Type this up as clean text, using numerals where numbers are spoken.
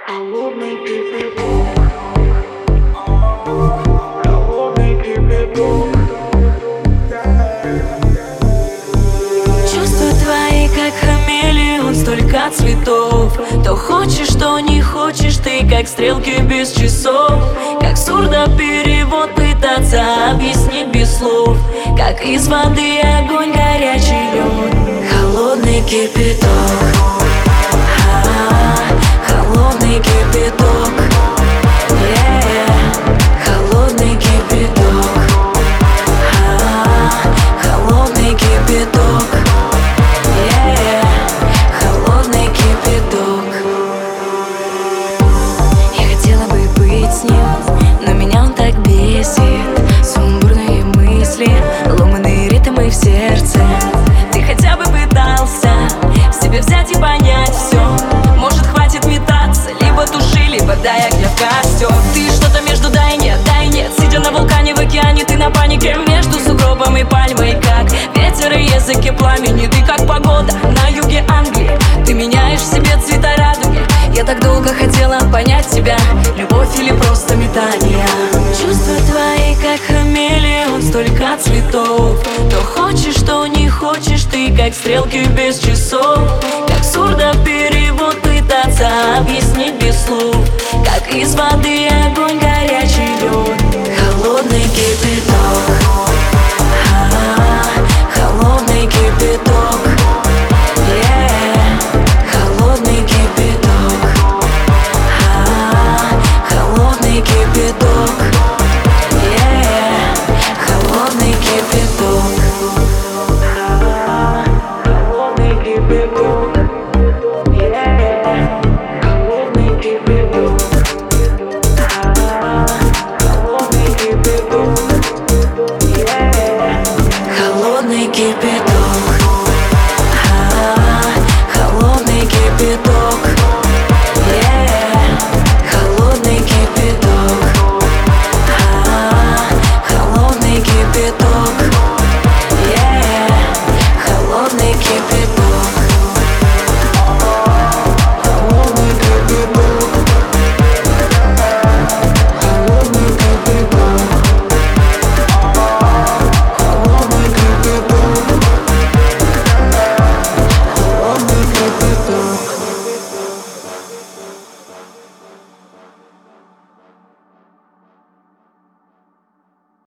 Холодный кипяток. Холодный кипяток. Чувства твои, как хамелеон, столько цветов. То хочешь, то не хочешь, ты как стрелки без часов. Как сурдоперевод пытаться объяснить без слов. Как из воды огонь, горячий лед. Холодный кипяток. Холодный кипяток. Холодный кипяток. Холодный кипяток. Холодный кипяток. Я хотела бы быть с ним, но меня он так бесит. Сумбурные мысли, ломаные ритмы в сердце. Ты хотя бы пытался в себе взять и понять все. Может, хватит метаться, либо туши, либо дай огня в костер. Ты что-то между дай нет, сидя на вулкане в океане, ты на панике между сугробом и пальмой. Как ветер и языки пламени, ты как погода на юге Англии. Ты меняешь в себе цвета радуги. Я так долго хотела понять тебя, любовь или просто метание. Чувства твои, как хамелеон, столько цветов. То хочешь, то не хочешь, ты как стрелки без часов. Как сурдоперевод пытаться объяснить без слов. Как из воды огонь, горячий лед. Холодный кипяток. Холодный кипяток. Холодный кипяток. Холодный кипяток. Холодный кипяток. Холодный кипяток. Холодный кипяток.